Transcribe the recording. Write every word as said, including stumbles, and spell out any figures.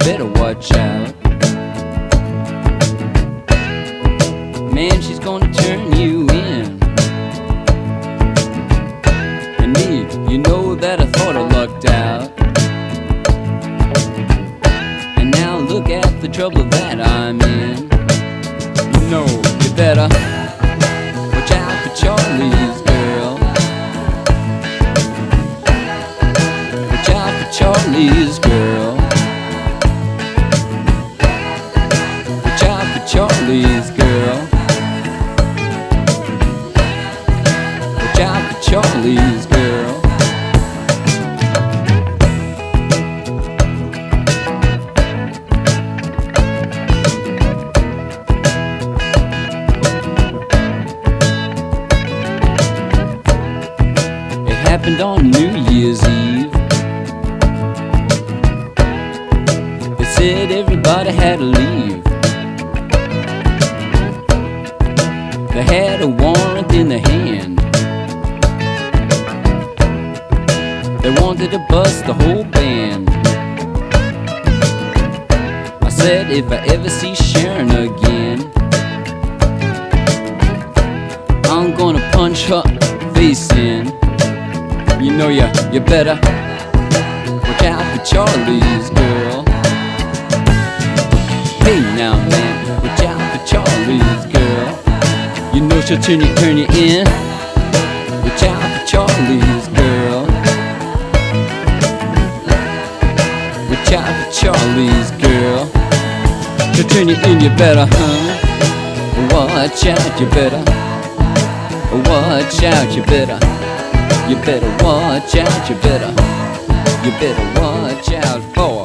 better watch out. Man, she's gonna turn you in. And me, you know that I thought I lucked out. And now look at the trouble that I'm in. You know, you better watch out for Charlie's girl. Watch out for Charlie's girl. Watch out for Charlie's girl. Watch out for Charlie's girl. It happened on New Year's Eve. They said everybody had to leave. They had a warrant in their hand. They wanted to bust the whole band. I said if I ever see Sharon again, I'm gonna punch her face in. You know you, you better watch out for Charlie's girl. Hey now man, watch out for Charlie's girl. You know she'll turn you, turn you in. Watch out for Charlie's girl. Watch out for Charlie's girl. She'll turn you in, you better, huh? Watch out, you better. Watch out, you better. You better watch out, you better. You better watch out for